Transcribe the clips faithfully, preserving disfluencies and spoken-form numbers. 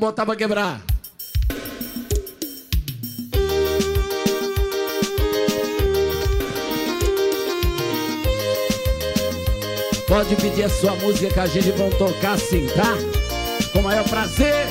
botar pra quebrar. Pode pedir a sua música que a gente vai tocar assim, tá? Com o maior prazer.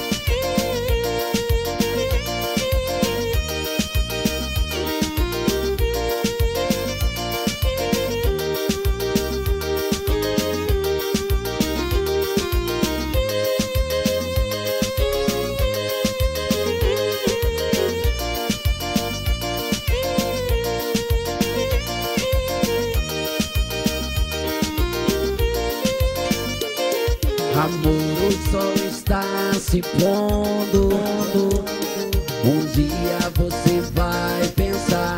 Amor, o sol está se pondo. Um dia você vai pensar: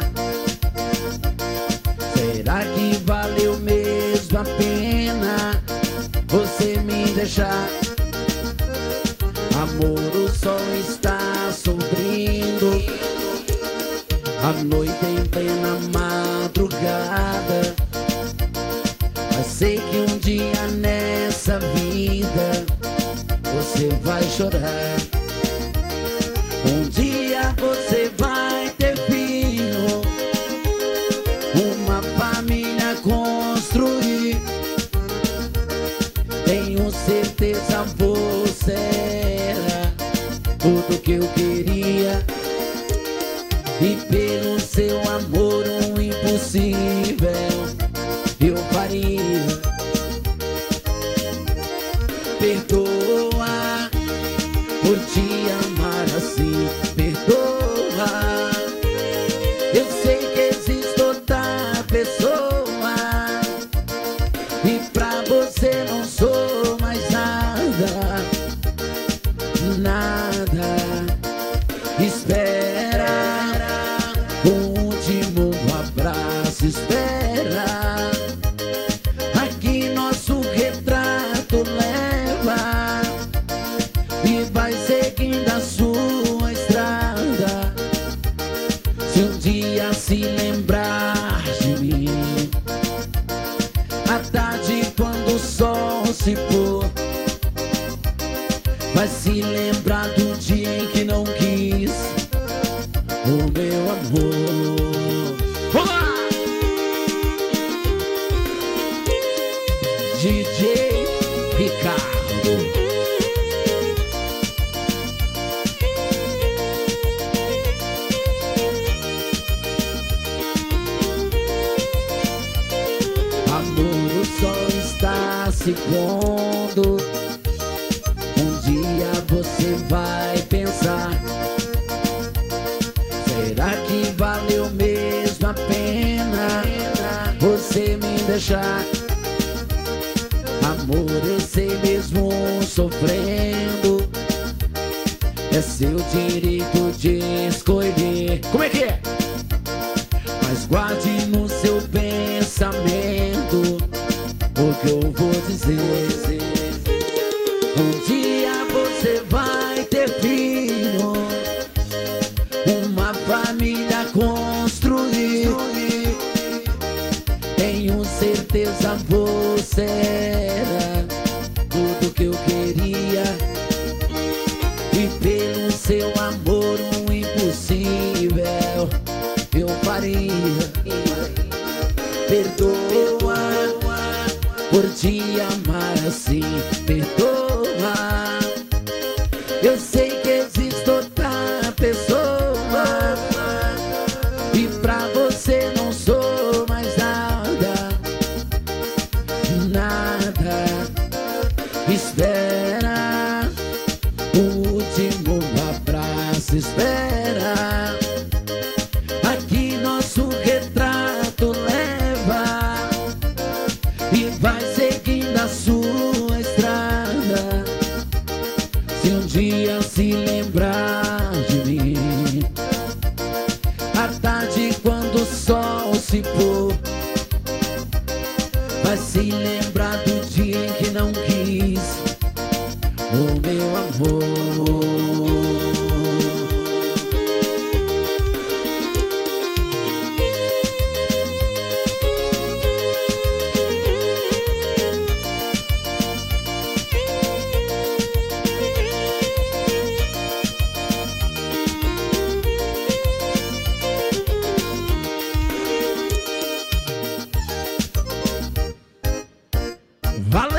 será que valeu mesmo a pena você me deixar? Amor, o sol está sorrindo, a noite em plena madrugada. Mas sei que um dia nessa vida você vai chorar. Um dia você vai ter filho, uma família construir. Tenho certeza você era tudo que eu queria, e pelo seu amor um impossível eu faria. Perdoa por te amar assim, perdoa. Eu sei que existe outra pessoa, e pra você não sou mais nada, nada. Espera o último abraço, espera. Aqui nosso retrato leva e vai seguindo a sua estrada. Se um dia se lembrar de mim, à tarde quando o sol se pôr, vai se lembrar do dia em que não quis o meu amor. Olá! D J Ricardo. Amor, o sol está se pondo. Um dia você vai pensar: será que valeu mesmo a pena você me deixar? Amor, eu sei mesmo sofrendo, é seu direito de escolher. Como é que é? Mas guarde no seu pensamento o que eu vou dizer. Um dia você vai ter filho, uma família construir. Tenho certeza você era tudo que eu queria, e pelo seu amor um impossível eu faria. Perdoa por te amar assim, perdoa. Eu sei que existe outra pessoa, e pra você não sou mais nada, nada. Espera o último abraço, espera. Aqui nosso retrato leva e vai seguindo a sua estrada. Se um dia se lembrar de mim, à tarde quando o sol se pôr, vai se lembrar do dia em que não quis o meu amor. Valeu!